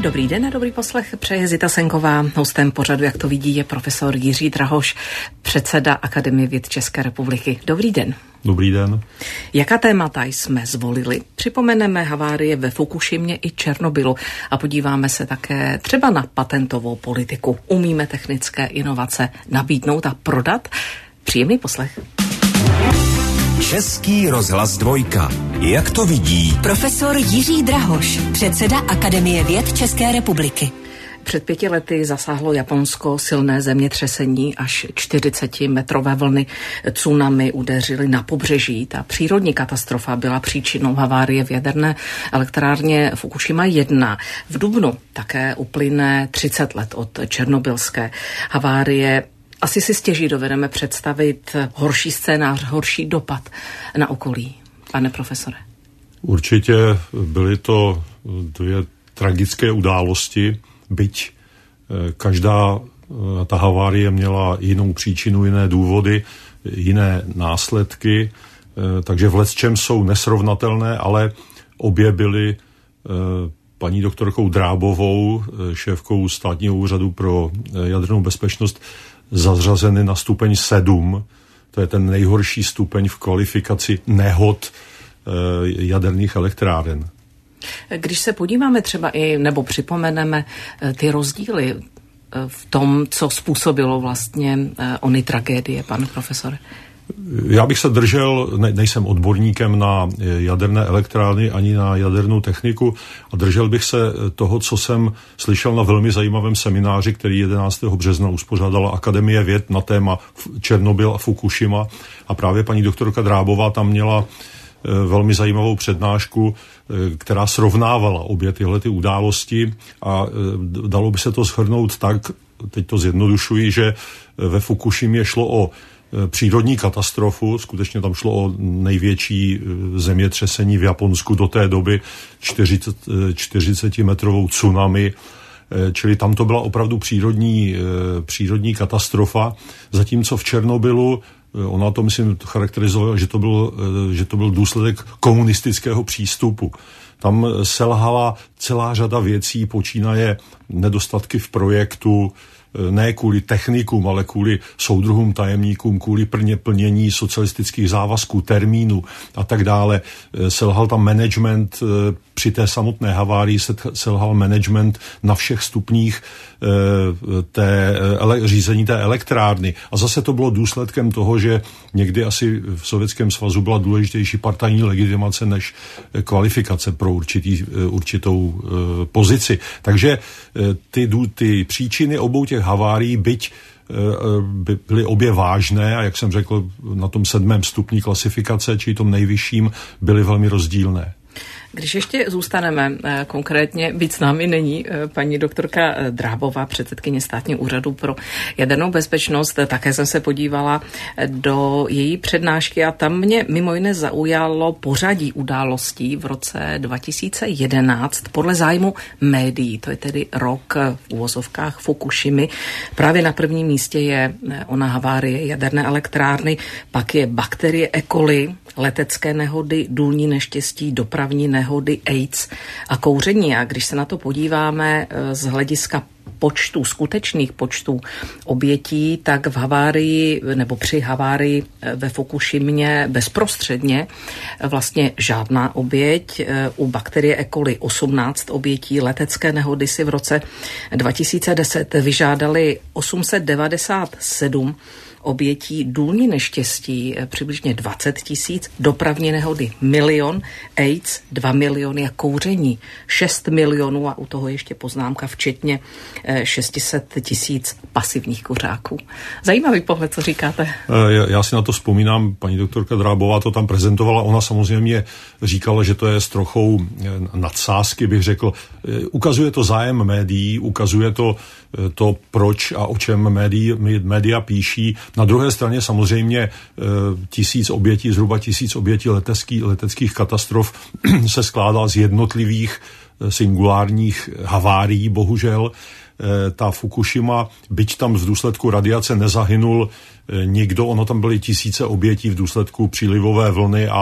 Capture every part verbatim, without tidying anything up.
Dobrý den a dobrý poslech, přeje Zita Senková. Hostem pořadu, jak to vidí, je profesor Jiří Drahoš, předseda Akademie věd České republiky. Dobrý den. Dobrý den. Jaká témata jsme zvolili? Připomeneme havárie ve Fukušimě i Černobylu a podíváme se také třeba na patentovou politiku. Umíme technické inovace nabídnout a prodat? Příjemný poslech. Český rozhlas dvojka. Jak to vidí profesor Jiří Drahoš, předseda Akademie věd České republiky. Před pěti lety zasáhlo Japonsko silné zemětřesení, až čtyřicetimetrové vlny tsunami udeřily na pobřeží. Ta přírodní katastrofa byla příčinou havárie v jaderné elektrárně Fukušima jedna. V dubnu také uplyne třicet let od černobylské havárie. Asi si stěží dovedeme představit horší scénář, horší dopad na okolí. Pane profesore. Určitě byly to dvě tragické události, byť každá ta havárie měla jinou příčinu, jiné důvody, jiné následky, takže v lecčem jsou nesrovnatelné, ale obě byly paní doktorkou Drábovou, šéfkou Státního úřadu pro jadernou bezpečnost, zařazeny na stupeň sedm. To je ten nejhorší stupeň v kvalifikaci nehod jaderných elektráren. Když se podíváme třeba i, nebo připomeneme ty rozdíly v tom, co způsobilo vlastně ony tragédie, pane profesore. Já bych se držel, ne, nejsem odborníkem na jaderné elektrárny ani na jadernou techniku, a držel bych se toho, co jsem slyšel na velmi zajímavém semináři, který jedenáctého března uspořádala Akademie věd na téma Černobyl a Fukušima, a právě paní doktorka Drábová tam měla velmi zajímavou přednášku, která srovnávala obě tyhle ty události, a dalo by se to shrnout tak, teď to zjednodušuji, že ve Fukušimě šlo o přírodní katastrofu, skutečně tam šlo o největší zemětřesení v Japonsku do té doby, čtyřicetimetrovou tsunami, čili tam to byla opravdu přírodní, přírodní katastrofa, zatímco v Černobylu ona to, myslím, charakterizovala, že to byl, že to byl důsledek komunistického přístupu. Tam selhala celá řada věcí, počínaje nedostatky v projektu, ne kvůli technikům, ale kvůli soudruhům tajemníkům, kvůli plně plnění socialistických závazků, termínů a tak dále. Selhal tam management, při té samotné havárii selhal management na všech stupních té, řízení té elektrárny. A zase to bylo důsledkem toho, že někdy asi v Sovětském svazu byla důležitější partajní legitimace než kvalifikace pro určitý, určitou pozici. Takže ty, ty příčiny obou těch havárií, byť by byly obě vážné, a jak jsem řekl, na tom sedmém stupni klasifikace, či tom nejvyšším, byly velmi rozdílné. Když ještě zůstaneme konkrétně, byť s námi není paní doktorka Drábová, předsedkyně Státního úřadu pro jadernou bezpečnost, také jsem se podívala do její přednášky a tam mě mimo jiné zaujalo pořadí událostí v roce dva tisíce jedenáct podle zájmu médií. To je tedy rok v uvozovkách Fukušimy. Právě na prvním místě je ona havárie jaderné elektrárny, pak je bakterie E. coli, letecké nehody, důlní neštěstí, dopravní nehody, AIDS a kouření. A když se na to podíváme z hlediska počtu, skutečných počtů obětí, tak v havárii nebo při havárii ve Fukušimě bezprostředně vlastně žádná oběť. U bakterie E. coli osmnáct obětí, letecké nehody si v roce dva tisíce deset vyžádali osm set devadesát sedm obětí, důlní neštěstí přibližně dvacet tisíc, dopravní nehody milion, AIDS dva miliony a kouření šest milionů a u toho ještě poznámka včetně šest set tisíc pasivních kuřáků. Zajímavý pohled, co říkáte? Já si na to vzpomínám, paní doktorka Drábová to tam prezentovala, ona samozřejmě říkala, že to je s trochou nadsázky, bych řekl. Ukazuje to zájem médií, ukazuje to to, proč a o čem média, média píší. Na druhé straně samozřejmě tisíc obětí, zhruba tisíc obětí letecký, leteckých katastrof se skládá z jednotlivých singulárních havárií, bohužel. Ta Fukušima, byť tam v důsledku radiace nezahynul nikdo, ono tam byly tisíce obětí v důsledku přílivové vlny a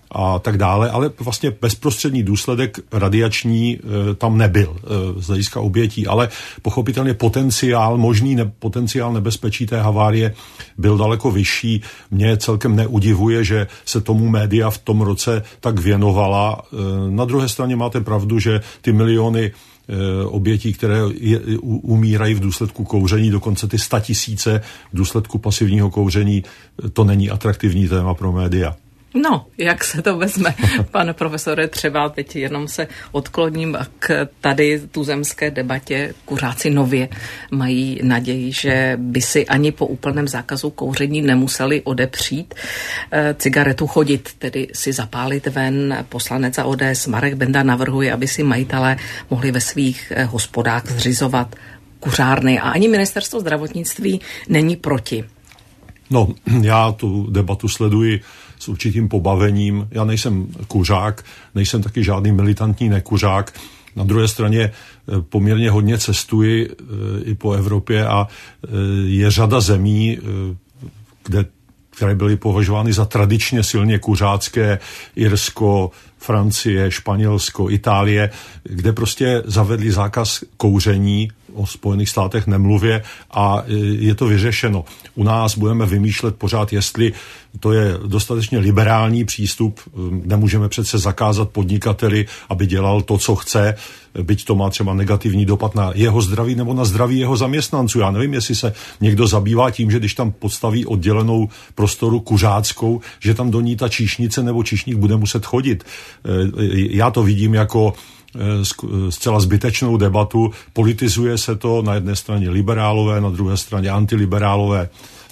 a tak dále, ale vlastně bezprostřední důsledek radiační e, tam nebyl e, z hlediska obětí, ale pochopitelně potenciál, možný ne, potenciál nebezpečí té havárie byl daleko vyšší. Mě celkem neudivuje, že se tomu média v tom roce tak věnovala. E, na druhé straně máte pravdu, že ty miliony obětí, které je, umírají v důsledku kouření, dokonce ty statisíce v důsledku pasivního kouření, to není atraktivní téma pro média. No, jak se to vezme, pane profesore, třeba teď jenom se odkloním k tady tuzemské debatě. Kuřáci nově mají naději, že by si ani po úplném zákazu kouření nemuseli odepřít e, cigaretu chodit, tedy si zapálit ven. Poslanec za O D S Marek Benda navrhuje, aby si majitelé mohli ve svých e, hospodách zřizovat kuřárny a ani ministerstvo zdravotnictví není proti. No, já tu debatu sleduji s určitým pobavením. Já nejsem kuřák, nejsem taky žádný militantní nekuřák. Na druhé straně poměrně hodně cestuji i po Evropě a je řada zemí, kde, které byly považovány za tradičně silně kuřácké, Irsko, Francie, Španělsko, Itálie, kde prostě zavedli zákaz kouření, o Spojených státech nemluvě, a je to vyřešeno. U nás budeme vymýšlet pořád, jestli to je dostatečně liberální přístup. Nemůžeme přece zakázat podnikateli, aby dělal to, co chce, byť to má třeba negativní dopad na jeho zdraví nebo na zdraví jeho zaměstnanců. Já nevím, jestli se někdo zabývá tím, že když tam podstaví oddělenou prostoru kuřáckou, že tam do ní ta číšnice nebo číšník bude muset chodit. Já to vidím jako zcela zbytečnou debatu. Politizuje se to, na jedné straně liberálové, na druhé straně antiliberálové.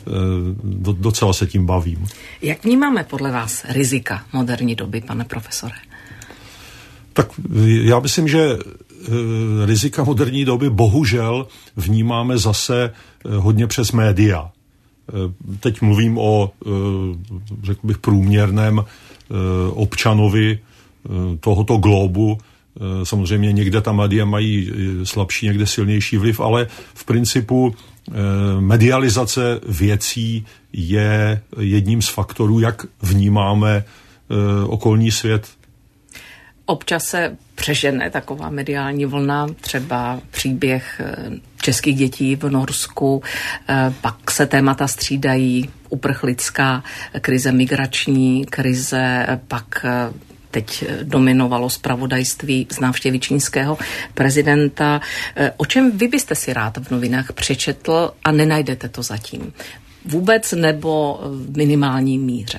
Docela se tím bavím. Jak vnímáme podle vás rizika moderní doby, pane profesore? Tak já myslím, že rizika moderní doby bohužel vnímáme zase hodně přes média. Teď mluvím o, řekl bych, průměrném občanovi tohoto globu. Samozřejmě někde ta média mají slabší, někde silnější vliv, ale v principu medializace věcí je jedním z faktorů, jak vnímáme okolní svět. Občas se přežene taková mediální vlna, třeba příběh českých dětí v Norsku, pak se témata střídají, uprchlická krize, migrační krize, pak teď dominovalo zpravodajství z návštěvy čínského prezidenta. O čem vy byste si rád v novinách přečetl a nenajdete to zatím? Vůbec nebo v minimální míře?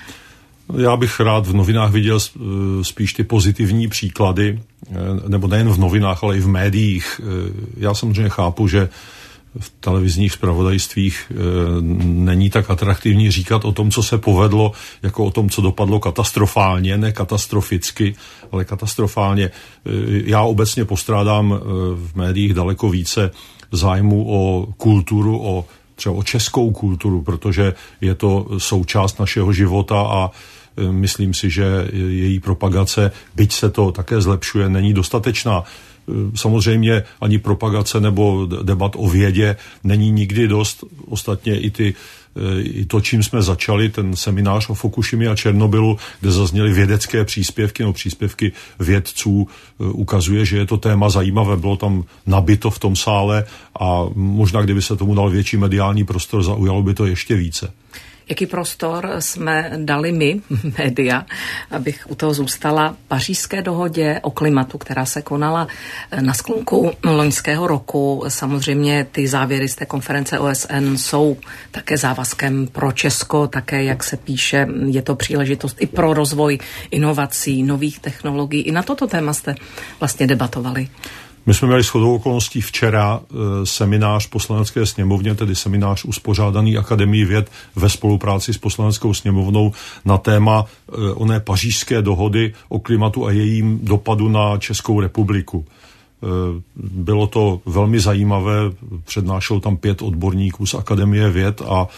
Já bych rád v novinách viděl spíš ty pozitivní příklady, nebo nejen v novinách, ale i v médiích. Já samozřejmě chápu, že v televizních zpravodajstvích není tak atraktivní říkat o tom, co se povedlo, jako o tom, co dopadlo katastrofálně, ne katastroficky, ale katastrofálně. Já obecně postrádám v médiích daleko více zájmu o kulturu, o třeba o českou kulturu, protože je to součást našeho života a myslím si, že její propagace, byť se to také zlepšuje, není dostatečná. Samozřejmě ani propagace nebo debat o vědě není nikdy dost. Ostatně i, ty, i to, čím jsme začali, ten seminář o Fukušimě a Černobylu, kde zazněly vědecké příspěvky nebo příspěvky vědců, ukazuje, že je to téma zajímavé. Bylo tam nabito v tom sále a možná, kdyby se tomu dal větší mediální prostor, zaujalo by to ještě více. Jaký prostor jsme dali my, média, abych u toho zůstala, Pařížské dohodě o klimatu, která se konala na sklonku loňského roku. Samozřejmě ty závěry z té konference O S N jsou také závazkem pro Česko, také, jak se píše, je to příležitost i pro rozvoj inovací, nových technologií. I na toto téma jste vlastně debatovali. My jsme měli shodou okolností včera e, seminář Poslanecké sněmovně, tedy seminář uspořádaný Akademií věd ve spolupráci s Poslaneckou sněmovnou na téma e, oné Pařížské dohody o klimatu a jejím dopadu na Českou republiku. E, bylo to velmi zajímavé, přednášelo tam pět odborníků z Akademie věd a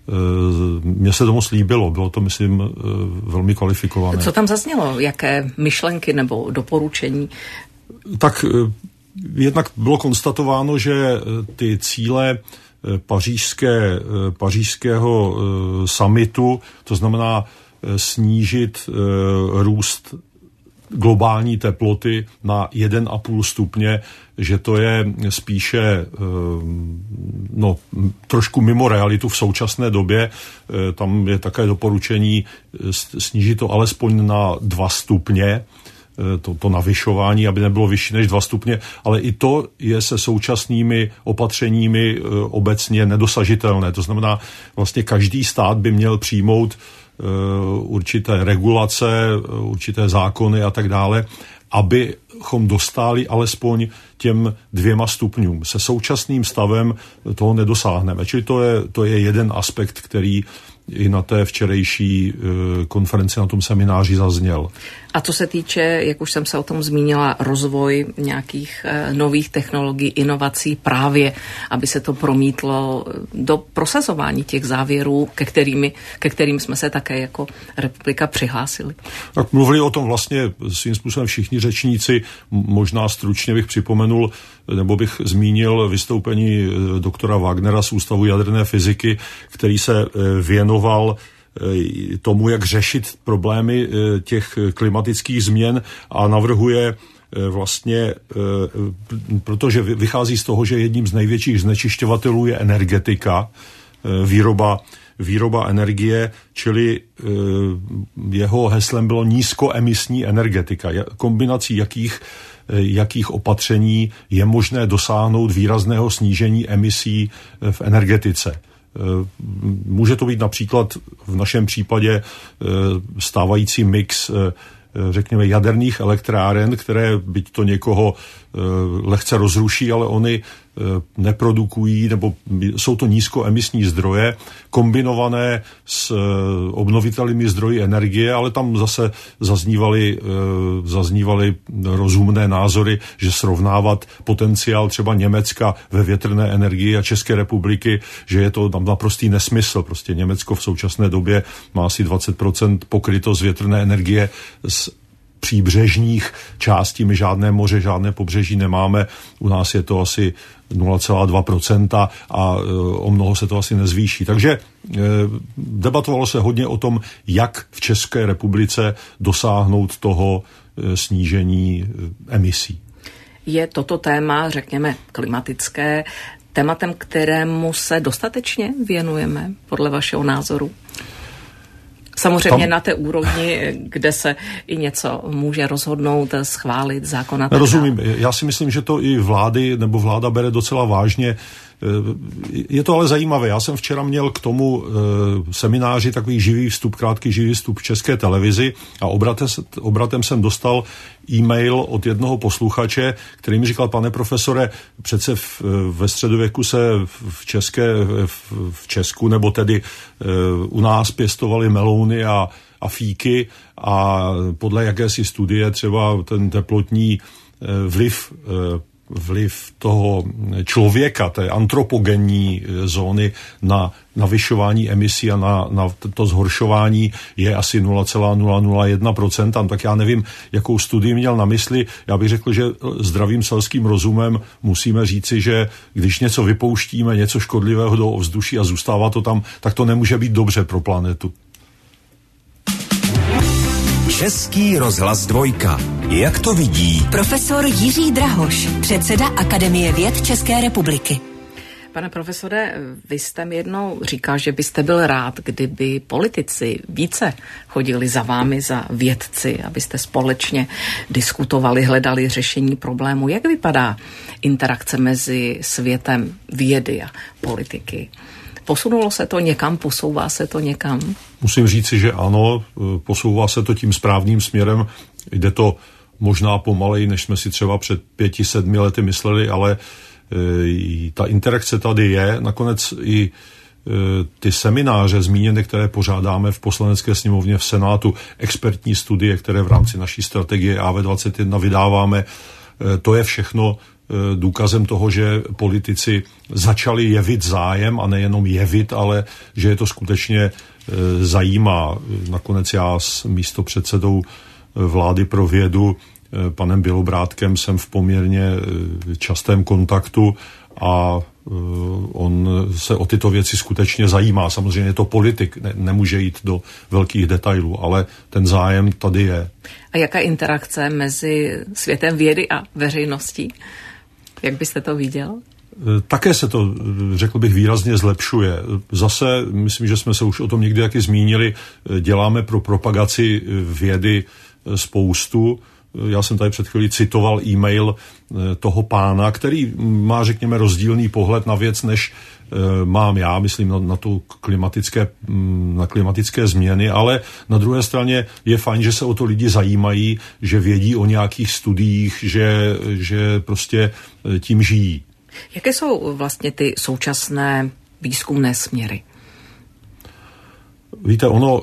mně se to moc líbilo, bylo to, myslím, velmi kvalifikované. Co tam zaznělo? Jaké myšlenky nebo doporučení? Tak jednak bylo konstatováno, že ty cíle pařížské, pařížského summitu, to znamená snížit růst globální teploty na jeden a půl stupně, že to je spíše no, trošku mimo realitu v současné době. Tam je také doporučení snížit to alespoň na dva stupně, to, to navyšování, aby nebylo vyšší než dva stupně, ale i to je se současnými opatřeními obecně nedosažitelné. To znamená, vlastně každý stát by měl přijmout určité regulace, určité zákony a tak dále, abychom dostali alespoň těm dvěma stupňům. Se současným stavem toho nedosáhneme. Čili to je, to je jeden aspekt, který i na té včerejší konferenci, na tom semináři zazněl. A co se týče, jak už jsem se o tom zmínila, rozvoj nějakých nových technologií, inovací právě, aby se to promítlo do prosazování těch závěrů, ke, kterými, ke kterým jsme se také jako republika přihlásili. Tak mluvili o tom vlastně svým způsobem všichni řečníci. Možná stručně bych připomenul, nebo bych zmínil vystoupení doktora Wagnera z Ústavu jaderné fyziky, který se věnoval tomu, jak řešit problémy těch klimatických změn a navrhuje vlastně, protože vychází z toho, že jedním z největších znečišťovatelů je energetika, výroba, výroba energie, čili jeho heslem bylo nízkoemisní energetika. Kombinací jakých, jakých opatření je možné dosáhnout výrazného snížení emisí v energetice. Může to být například v našem případě stávající mix, řekněme, jaderných elektráren, které byť to někoho lehce rozruší, ale oni neprodukují, nebo jsou to nízkoemisní zdroje, kombinované s obnovitelnými zdroji energie, ale tam zase zaznívaly, zaznívaly rozumné názory, že srovnávat potenciál třeba Německa ve větrné energii a České republiky, že je to tam naprostý nesmysl. Prostě Německo v současné době má asi dvacet procent pokryto z větrné energie z příbřežních částí. My žádné moře, žádné pobřeží nemáme. U nás je to asi nula celá dva procenta a o mnoho se to asi nezvýší. Takže debatovalo se hodně o tom, jak v České republice dosáhnout toho snížení emisí. Je toto téma, řekněme, klimatické, tématem, kterému se dostatečně věnujeme, podle vašeho názoru? Samozřejmě tam na té úrovni, kde se i něco může rozhodnout, schválit, zákona. Rozumím. Já si myslím, že to i vlády nebo vláda bere docela vážně. Je to ale zajímavé. Já jsem včera měl k tomu semináři takový živý vstup, krátký živý vstup v České televizi a obratem, obratem jsem dostal e-mail od jednoho posluchače, který mi říkal: pane profesore, přece v, ve středověku se v, České, v, v Česku, nebo tedy u nás pěstovali melouny a, a fíky a podle jakési studie třeba ten teplotní vliv vliv toho člověka, té antropogenní zóny na navyšování emisí a na, na to zhoršování je asi nula celá nula nula jedna procenta, tak já nevím, jakou studii měl na mysli. Já bych řekl, že zdravým selským rozumem musíme říci, že když něco vypouštíme, něco škodlivého do ovzduší a zůstává to tam, tak to nemůže být dobře pro planetu. Český rozhlas dvojka. Jak to vidí profesor Jiří Drahoš, předseda Akademie věd České republiky? Pane profesore, vy jste mi jednou říkal, že byste byl rád, kdyby politici více chodili za vámi, za vědci, abyste společně diskutovali, hledali řešení problému. Jak vypadá interakce mezi světem vědy a politiky? Posunulo se to někam, posouvá se to někam? Musím říci, že ano, posouvá se to tím správným směrem. Jde to možná pomaleji, než jsme si třeba před pěti, sedmi lety mysleli, ale e, ta interakce tady je. Nakonec i e, ty semináře zmíněné, které pořádáme v Poslanecké sněmovně, v Senátu, expertní studie, které v rámci naší strategie A V dvacet jedna vydáváme, e, to je všechno důkazem toho, že politici začali jevit zájem a nejenom jevit, ale že je to skutečně zajímá. Nakonec já s místopředsedou vlády pro vědu, panem Bělobrádkem, jsem v poměrně častém kontaktu a on se o tyto věci skutečně zajímá. Samozřejmě je to politik, ne, nemůže jít do velkých detailů, ale ten zájem tady je. A jaká interakce mezi světem vědy a veřejností? Jak byste to viděl? Také se to, řekl bych, výrazně zlepšuje. Zase, myslím, že jsme se už o tom někdy taky zmínili, děláme pro propagaci vědy spoustu. Já jsem tady před chvílí citoval e-mail toho pána, který má, řekněme, rozdílný pohled na věc, než mám já, myslím, na, na, tu klimatické, na klimatické změny, ale na druhé straně je fajn, že se o to lidi zajímají, že vědí o nějakých studiích, že, že prostě tím žijí. Jaké jsou vlastně ty současné výzkumné směry? Víte, ono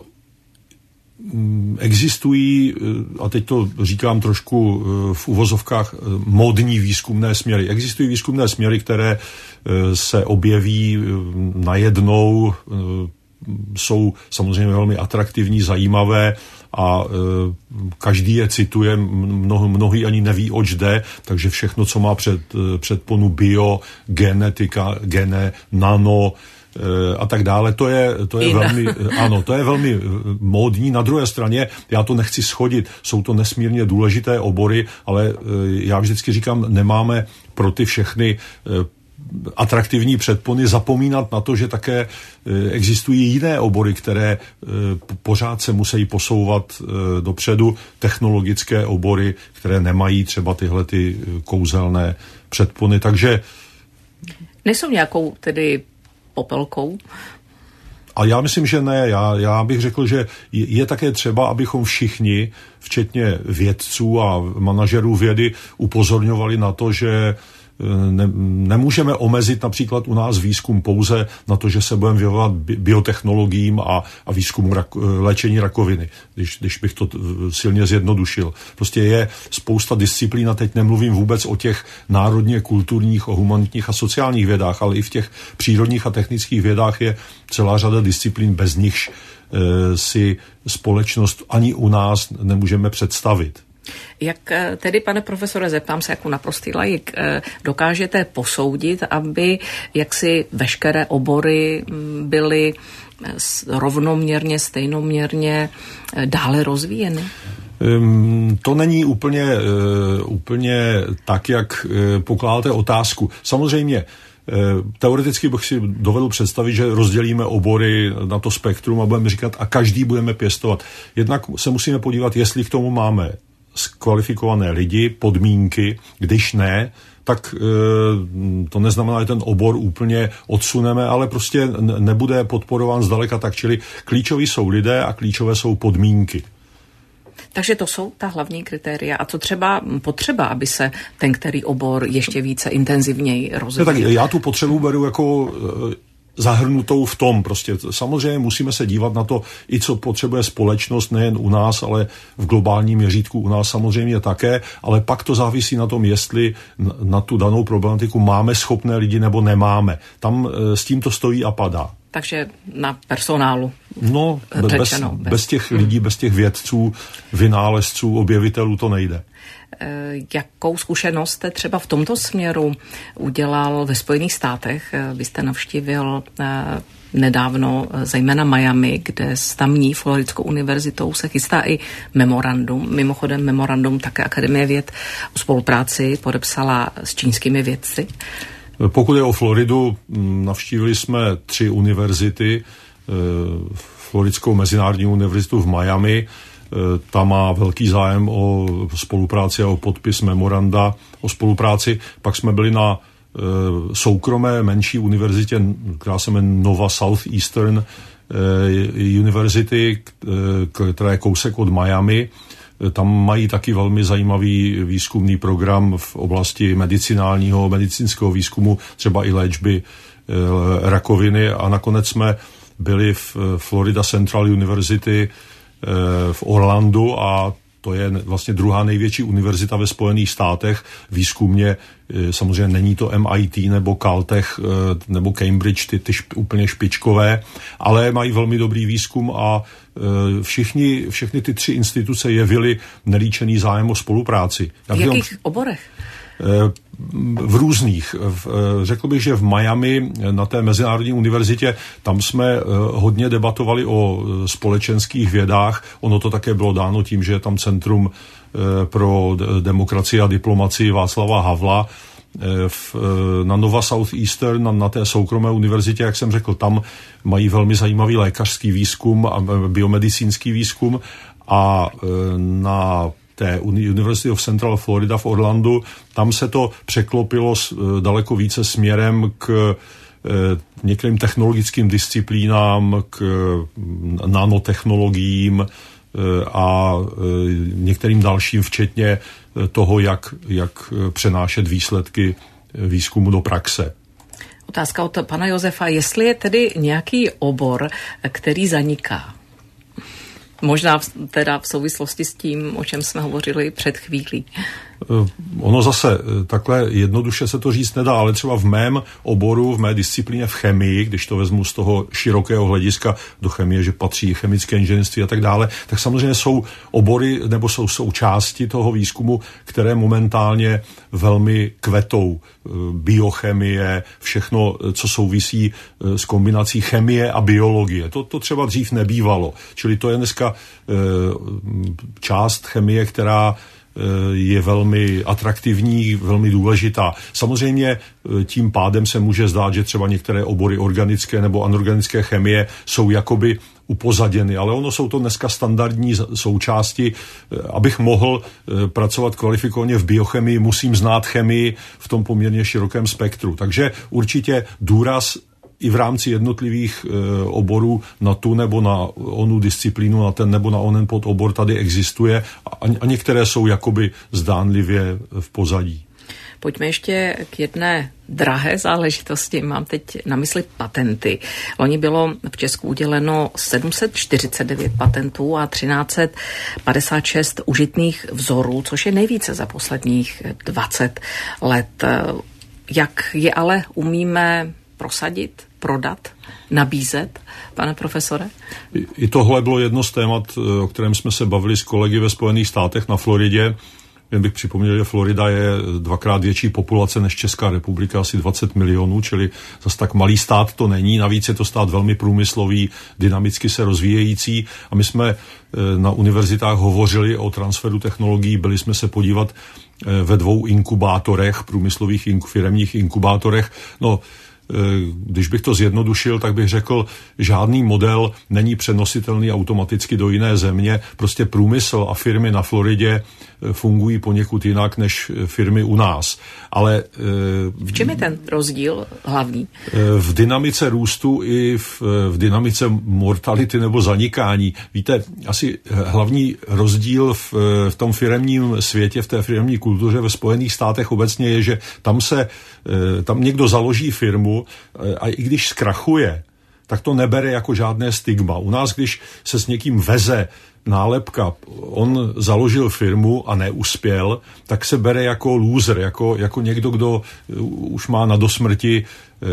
existují, a teď to říkám trošku v uvozovkách, módní výzkumné směry. Existují výzkumné směry, které se objeví najednou, jsou samozřejmě velmi atraktivní, zajímavé a každý je cituje, mnoho, mnohý ani neví, oč jde, takže všechno, co má před, předponu bio, genetika, gene, nano, a tak dále, to je, to je velmi, ano, to je velmi módní. Na druhé straně, já to nechci schodit, jsou to nesmírně důležité obory, ale já vždycky říkám, nemáme pro ty všechny atraktivní předpony zapomínat na to, že také existují jiné obory, které pořád se musí posouvat dopředu, technologické obory, které nemají třeba tyhle ty kouzelné předpony, takže nejsou nějakou tedy popelkou? A já myslím, že ne. Já, já bych řekl, že je, je také třeba, abychom všichni, včetně vědců a manažerů vědy, upozorňovali na to, že ne, nemůžeme omezit například u nás výzkum pouze na to, že se budeme věnovat biotechnologiím a, a výzkumu rak, léčení rakoviny, když, když bych to silně zjednodušil. Prostě je spousta disciplín, a teď nemluvím vůbec o těch národně kulturních, o humanitních a sociálních vědách, ale i v těch přírodních a technických vědách je celá řada disciplín, bez nichž e, si společnost ani u nás nemůžeme představit. Jak tedy, pane profesore, zeptám se jako naprostý laik, dokážete posoudit, aby jaksi veškeré obory byly rovnoměrně, stejnoměrně dále rozvíjeny? To není úplně, úplně tak, jak pokládáte otázku. Samozřejmě, teoreticky bych si dovedl představit, že rozdělíme obory na to spektrum a budeme říkat, a každý budeme pěstovat. Jednak se musíme podívat, jestli k tomu máme kvalifikované lidi, podmínky, když ne, tak e, to neznamená, že ten obor úplně odsuneme, ale prostě nebude podporován zdaleka tak, čili klíčoví jsou lidé a klíčové jsou podmínky. Takže to jsou ta hlavní kritéria. A co třeba potřeba, aby se ten který obor ještě více intenzivněji rozvíjel? Tak já tu potřebu beru jako e, zahrnutou v tom. Prostě samozřejmě musíme se dívat na to, i co potřebuje společnost, nejen u nás, ale v globálním měřítku u nás samozřejmě také, ale pak to závisí na tom, jestli na tu danou problematiku máme schopné lidi nebo nemáme. Tam s tím to stojí a padá. Takže na personálu. No, řečeno, bez, bez, bez těch lidí, bez těch vědců, vynálezců, objevitelů to nejde. Jakou zkušenost jste třeba v tomto směru udělal ve Spojených státech? Vy jste navštívil nedávno zejména Miami, kde s tamní Floridskou univerzitou se chystá i memorandum. Mimochodem memorandum také Akademie věd o spolupráci podepsala s čínskými vědci. Pokud je o Floridu, navštívili jsme tři univerzity. Floridskou mezinárodní univerzitu v Miami, ta má velký zájem o spolupráci a o podpis memoranda o spolupráci. Pak jsme byli na soukromé menší univerzitě, která se jmenuje Nova Southeastern University, která je kousek od Miami. Tam mají taky velmi zajímavý výzkumný program v oblasti medicinálního, medicínského výzkumu, třeba i léčby rakoviny. A nakonec jsme byli v Florida Central University v Orlandu a to je vlastně druhá největší univerzita ve Spojených státech. Výzkumně samozřejmě není to M I T nebo Caltech nebo Cambridge, ty, ty šp, úplně špičkové, ale mají velmi dobrý výzkum a všichni, všechny ty tři instituce jevily nelíčený zájem o spolupráci. V jakých oborech? V různých. Řekl bych, že v Miami na té mezinárodní univerzitě, tam jsme hodně debatovali o společenských vědách. Ono to také bylo dáno tím, že je tam Centrum pro demokracii a diplomacii Václava Havla. V, na Nova Southeastern, na, na té soukromé univerzitě, jak jsem řekl, tam mají velmi zajímavý lékařský výzkum a biomedicínský výzkum a na té University of Central Florida v Orlandu, tam se to překlopilo daleko více směrem k některým technologickým disciplínám, k nanotechnologiím a některým dalším, včetně toho, jak, jak přenášet výsledky výzkumu do praxe. Otázka od pana Josefa, jestli je tedy nějaký obor, který zaniká. Možná v, teda v souvislosti s tím, o čem jsme hovořili před chvílí. Ono zase takhle jednoduše se to říct nedá, ale třeba v mém oboru, v mé disciplíně v chemii, když to vezmu z toho širokého hlediska do chemie, že patří chemické inženýrství a tak dále, tak samozřejmě jsou obory nebo jsou součásti toho výzkumu, které momentálně velmi kvetou. Biochemie, všechno, co souvisí s kombinací chemie a biologie. To, to třeba dřív nebývalo. Čili to je dneska část chemie, která je velmi atraktivní, velmi důležitá. Samozřejmě tím pádem se může zdát, že třeba některé obory organické nebo anorganické chemie jsou jakoby upozaděny, ale ono jsou to dneska standardní součásti. Abych mohl pracovat kvalifikovaně v biochemii, musím znát chemii v tom poměrně širokém spektru. Takže určitě důraz i v rámci jednotlivých e, oborů na tu nebo na onu disciplínu, na ten nebo na onen podobor tady existuje a, a některé jsou jakoby zdánlivě v pozadí. Pojďme ještě k jedné drahé záležitosti. Mám teď na mysli patenty. Loni bylo v Česku uděleno sedm set čtyřicet devět patentů a třináct set padesát šest užitných vzorů, což je nejvíce za posledních dvacet let. Jak je ale umíme prosadit, prodat, nabízet, pane profesore? I tohle bylo jedno z témat, o kterém jsme se bavili s kolegy ve Spojených státech na Floridě. Jen bych připomněl, že Florida je dvakrát větší populace než Česká republika, asi dvacet milionů, čili zase tak malý stát to není. Navíc je to stát velmi průmyslový, dynamicky se rozvíjející. A my jsme na univerzitách hovořili o transferu technologií, byli jsme se podívat ve dvou inkubátorech, průmyslových ink, firemních inkubátorech. No, když bych to zjednodušil, tak bych řekl, žádný model není přenositelný automaticky do jiné země. Prostě průmysl a firmy na Floridě fungují poněkud jinak než firmy u nás. Ale v čem je ten rozdíl hlavní? V dynamice růstu i v, v dynamice mortality nebo zanikání. Víte, asi hlavní rozdíl v, v tom firemním světě, v té firemní kultuře ve Spojených státech obecně je, že tam se tam někdo založí firmu a i když zkrachuje, tak to nebere jako žádné stigma. U nás, když se s někým veze nálepka, on založil firmu a neuspěl, tak se bere jako loser, jako, jako někdo, kdo už má na dosmrti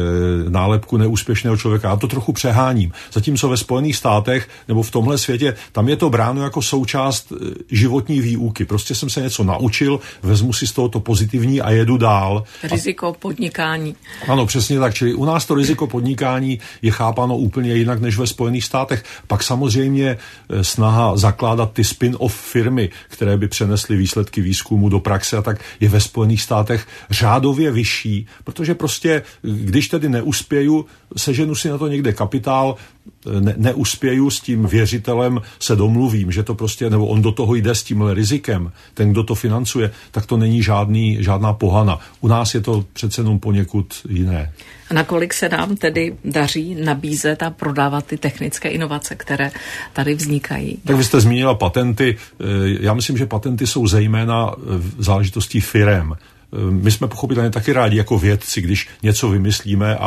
e, nálepku neúspěšného člověka. Já to trochu přeháním. Zatímco ve Spojených státech nebo v tomhle světě, tam je to bráno jako součást životní výuky. Prostě jsem se něco naučil, vezmu si z toho to pozitivní a jedu dál. Riziko podnikání. Ano, přesně tak. Čili u nás to riziko podnikání je chápáno úplně jinak než ve Spojených státech. Pak samozřejmě snaha zakládat ty spin-off firmy, které by přenesly výsledky výzkumu do praxe a tak, je ve Spojených státech řádově vyšší, protože prostě, když tedy neuspěju, seženu si na to někde kapitál, ne, neuspěju s tím věřitelem, se domluvím, že to prostě, nebo on do toho jde s tímhle rizikem, ten, kdo to financuje, tak to není žádný, žádná pohana. U nás je to přece jenom poněkud jiné. A nakolik se nám tedy daří nabízet a prodávat ty technické inovace, které tady vznikají? Tak vy jste zmínila patenty. Já myslím, že patenty jsou zejména záležitostí firem. My jsme pochopitelně taky rádi jako vědci, když něco vymyslíme a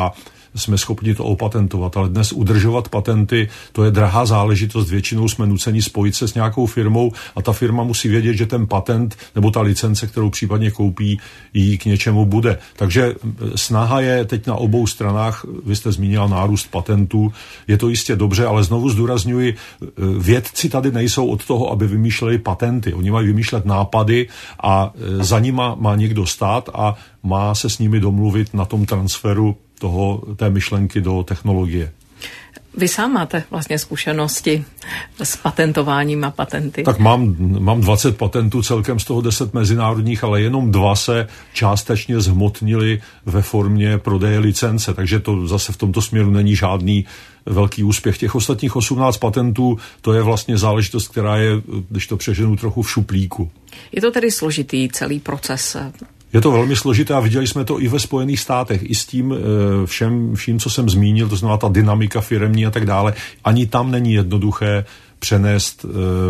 jsme schopni to opatentovat. Ale dnes udržovat patenty, to je drahá záležitost. Většinou jsme nuceni spojit se s nějakou firmou a ta firma musí vědět, že ten patent nebo ta licence, kterou případně koupí, jí k něčemu bude. Takže snaha je teď na obou stranách. Vy jste zmínila nárůst patentů. Je to jistě dobře, ale znovu zdůrazňuji, vědci tady nejsou od toho, aby vymýšleli patenty. Oni mají vymýšlet nápady a za nima má někdo stát a má se s nimi domluvit na tom transferu toho, té myšlenky do technologie. Vy sám máte vlastně zkušenosti s patentováním a patenty. Tak mám, mám dvacet patentů, celkem z toho deset mezinárodních, ale jenom dva se částečně zhmotnili ve formě prodeje licence, takže to zase v tomto směru není žádný velký úspěch. Těch ostatních osmnáct patentů, to je vlastně záležitost, která je, když to přeženu, trochu v šuplíku. Je to tedy složitý celý proces? Je to velmi složité a viděli jsme to i ve Spojených státech, i s tím všem, vším, co jsem zmínil, to znamená ta dynamika firemní a tak dále. Ani tam není jednoduché přenést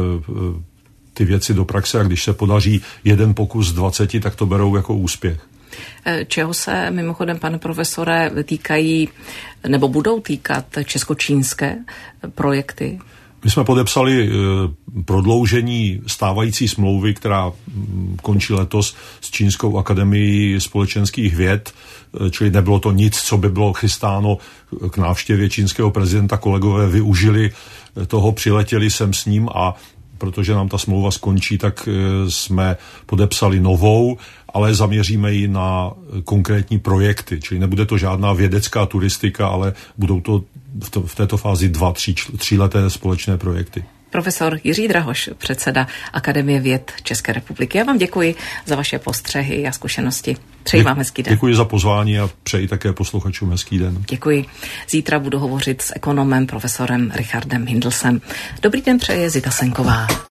ty věci do praxe a když se podaří jeden pokus z dvaceti, tak to berou jako úspěch. Čeho se mimochodem, pane profesore, týkají nebo budou týkat česko-čínské projekty? My jsme podepsali prodloužení stávající smlouvy, která končí letos s Čínskou akademií společenských věd, čili nebylo to nic, co by bylo chystáno k návštěvě čínského prezidenta. Kolegové využili toho, přiletěli sem s ním a protože nám ta smlouva skončí, tak jsme podepsali novou, ale zaměříme ji na konkrétní projekty, čili nebude to žádná vědecká turistika, ale budou to v, to, v této fázi dva, tři, tříleté společné projekty. Profesor Jiří Drahoš, předseda Akademie věd České republiky. Já vám děkuji za vaše postřehy a zkušenosti. Přeji vám hezký den. Děkuji za pozvání a přeji také posluchačům hezký den. Děkuji. Zítra budu hovořit s ekonomem profesorem Richardem Hindlsem. Dobrý den přeje Zita Senková.